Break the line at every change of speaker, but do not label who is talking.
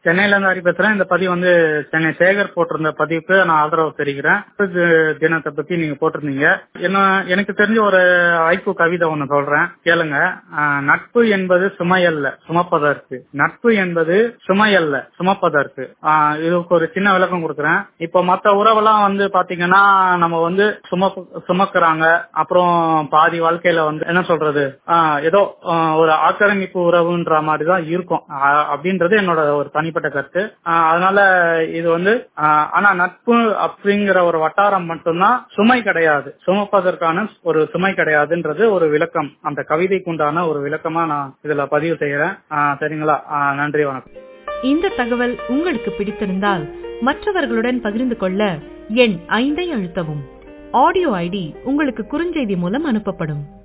சென்னையில இருந்து ஹரி பேசுறேன். இந்த பதிவு வந்து சென்னை சேகர் போட்டிருந்த பதிவுக்கு நான் ஆதரவு தெரிவிக்கிறேன். தினத்தை பத்தி நீங்க போட்டிருந்தீங்க. எனக்கு தெரிஞ்ச ஒரு ஐக்கு கவிதை ஒண்ணு சொல்றேன், கேளுங்க. நட்பு என்பது சுமையல்ல சுமப்பதற்கு, நட்பு என்பது சுமையல்ல சுமப்பதற்கு. இதுக்கு ஒரு சின்ன விளக்கம் கொடுக்குறேன். இப்போ மத்த உறவெல்லாம் வந்து பாத்தீங்கன்னா நம்ம வந்து சுமக்குறாங்க, அப்புறம் பாதி வாழ்க்கையில வந்து என்ன சொல்றது, ஏதோ ஒரு ஆக்கிரமிப்பு உறவுன்ற மாதிரிதான் இருக்கும் அப்படின்றது என்னோட ஒரு தனிப்பட்ட கருத்து. அதனால இது வந்து ஆனா நட்பு அப்படிங்கிற ஒரு வட்டாரம் மட்டும்தான், சுமை கிடையாது, சுமப்பதற்கான ஒரு சுமை கிடையாதுன்றது ஒரு விளக்கம், அந்த கவிதைக்கு உண்டான ஒரு விளக்கமா நான் இதுல பதிவு செய்யறேன். சரிங்களா? நன்றி, வணக்கம்.
இந்த தகவல் உங்களுக்கு பிடித்திருந்தால் மற்றவர்களுடன் பகிர்ந்து கொள்ள எண் 5 அழுத்தவும். ஆடியோ ஐடி உங்களுக்கு குறுஞ்செய்தி மூலம் அனுப்பப்படும்.